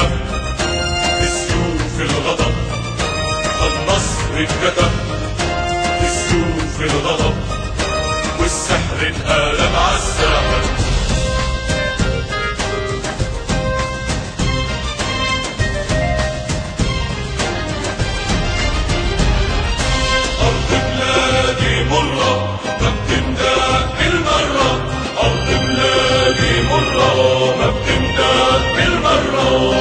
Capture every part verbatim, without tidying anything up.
انكتب بسيوف الغضب، النصر انكتب بسيوف الغضب، والسحر انقلب عالساحر. أرض بلادي مرة ما بتندق بالمرة، أرض بلادي مرة ما بتندق بالمرة.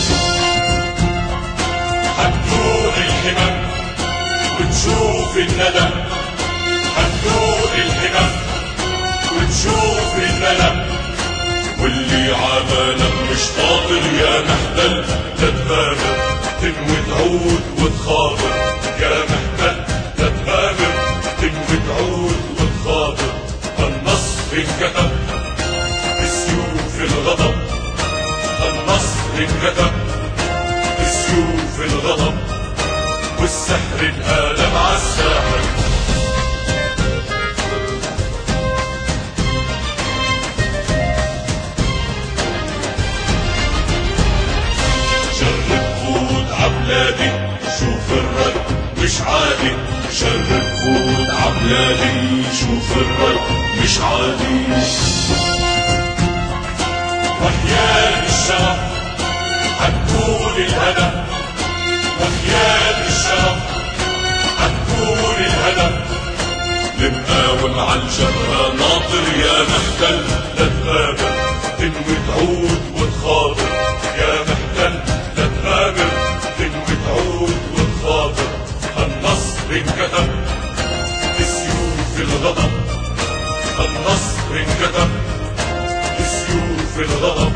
هتدوق الحمم وتشوف الندم، هتدوق الحمم وتشوف الندم، واللي عملك مش قادر يا محتل تتغامر، تنوي تعود وتخاطر يا محتل تتغامر، تنوي تعود وتخاطر. النصر انكتب بسيوف الغضب، النصر انكتب بسيوف الغضب، والسحر انقلب عالساحر. جرب فوت عبلادي شوف الرد مش عادي، جرب فوت عبلادي شوف الرد مش عادي. وحياة الشرف هتكون الهدف، وحياة الشرف هتكون الهدف، نقاوم عالجبهة ناطر يا محتل لا تغامر، تنوي تعود وتخاطر يا محتل لا تغامر، تنوي تعود وتخاطر. النصر انكتب بسيوف الغضب، النصر انكتب بسيوف الغضب،